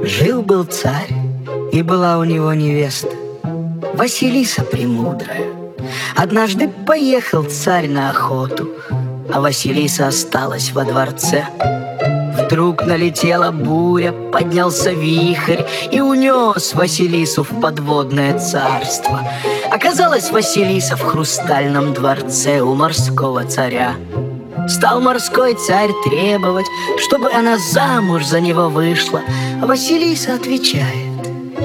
Жил-был царь, и была у него невеста, Василиса Премудрая. Однажды поехал царь на охоту, а Василиса осталась во дворце. Вдруг налетела буря, поднялся вихрь и унес Василису в подводное царство. Оказалась Василиса в хрустальном дворце у морского царя. Стал морской царь требовать, чтобы она замуж за него вышла. А Василиса отвечает: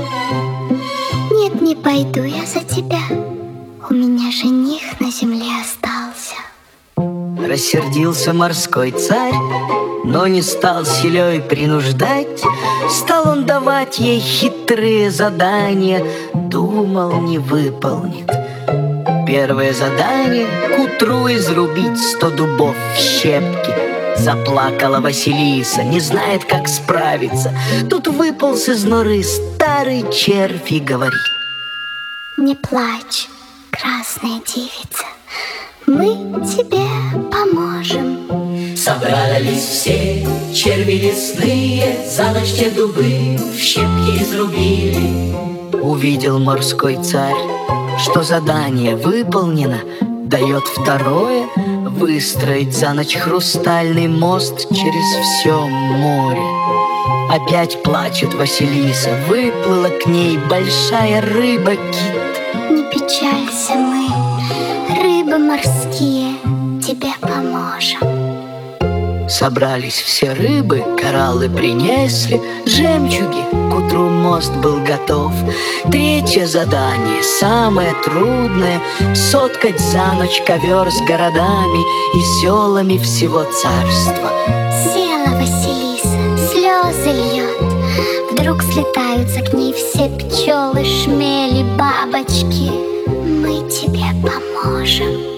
нет, не пойду я за тебя. У меня жених на земле остался. Рассердился морской царь, но не стал силой принуждать. Стал он давать ей хитрые задания, думал, не выполнит. Первое задание — к утру изрубить 100 дубов в щепки. Заплакала Василиса, не знает, как справиться. Тут выполз из норы старый червь и говорит: не плачь, красная девица, мы тебе поможем. Собрались все черви лесные, за ночь те дубы в щепки изрубили. Увидел морской царь, что задание выполнено, дает второе — выстроить за ночь хрустальный мост через все море. Опять плачет Василиса, выплыла к ней большая рыба-кит. Не печалься, мы, рыбы морские, тебе поможем. Собрались все рыбы, кораллы принесли, жемчуги, к утру мост был готов. Третье задание, самое трудное — соткать за ночь ковер с городами и селами всего царства. Села Василиса, слезы льет. Вдруг слетаются к ней все пчелы, шмели, бабочки. Мы тебе поможем.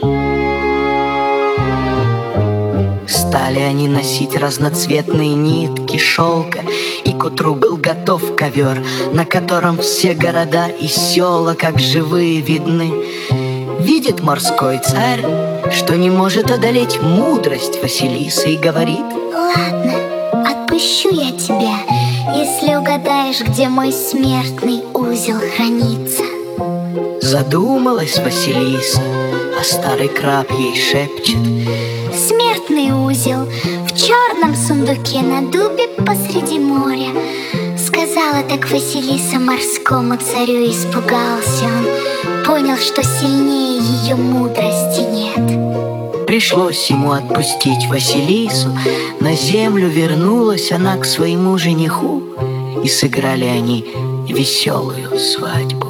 Стали они носить разноцветные нитки шелка, и к утру был готов ковер, на котором все города и села, как живые, видны. Видит морской царь, что не может одолеть мудрость Василисы, и говорит: ладно, отпущу я тебя, если угадаешь, где мой смертный узел хранится. Задумалась Василиса, а старый краб ей шепчет: смертный узел в черном сундуке на дубе посреди моря. Сказала так Василиса морскому царю, испугался он, понял, что сильнее ее мудрости нет. Пришлось ему отпустить Василису, на землю вернулась она к своему жениху, и сыграли они веселую свадьбу.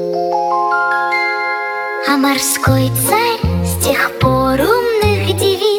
А морской царь с тех пор умных девиц